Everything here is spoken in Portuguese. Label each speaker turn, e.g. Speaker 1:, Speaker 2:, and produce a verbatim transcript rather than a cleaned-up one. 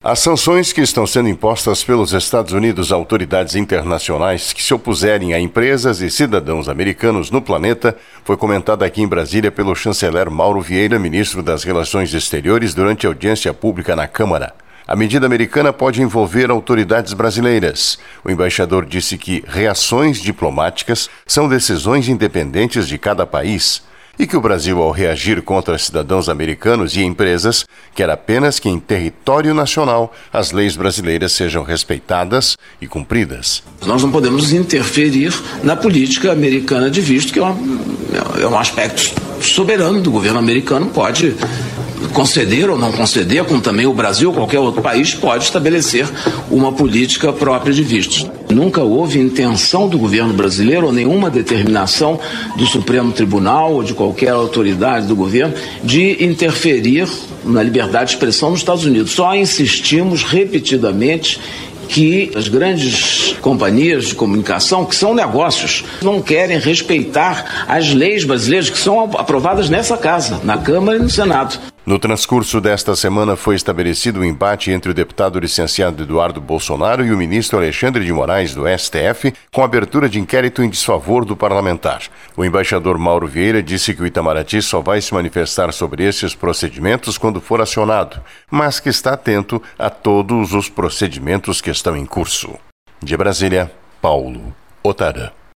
Speaker 1: As sanções que estão sendo impostas pelos Estados Unidos a autoridades internacionais que se opuserem a empresas e cidadãos americanos no planeta foi comentada aqui em Brasília pelo chanceler Mauro Vieira, ministro das Relações Exteriores, durante a audiência pública na Câmara. A medida americana pode envolver autoridades brasileiras. O embaixador disse que reações diplomáticas são decisões independentes de cada país e que o Brasil, ao reagir contra cidadãos americanos e empresas, quer apenas que em território nacional as leis brasileiras sejam respeitadas e cumpridas.
Speaker 2: Nós não podemos interferir na política americana de visto, que é um, é um aspecto soberano do governo americano, pode conceder ou não conceder, como também o Brasil ou qualquer outro país pode estabelecer uma política própria de vistos. Nunca houve intenção do governo brasileiro ou nenhuma determinação do Supremo Tribunal ou de qualquer autoridade do governo de interferir na liberdade de expressão nos Estados Unidos. Só insistimos repetidamente que as grandes companhias de comunicação, que são negócios, não querem respeitar as leis brasileiras que são aprovadas nessa casa, na Câmara e no Senado.
Speaker 1: No transcurso desta semana foi estabelecido um embate entre o deputado licenciado Eduardo Bolsonaro e o ministro Alexandre de Moraes, do S T F, com abertura de inquérito em desfavor do parlamentar. O embaixador Mauro Vieira disse que o Itamaraty só vai se manifestar sobre esses procedimentos quando for acionado, mas que está atento a todos os procedimentos que estão em curso. De Brasília, Paulo Otarã.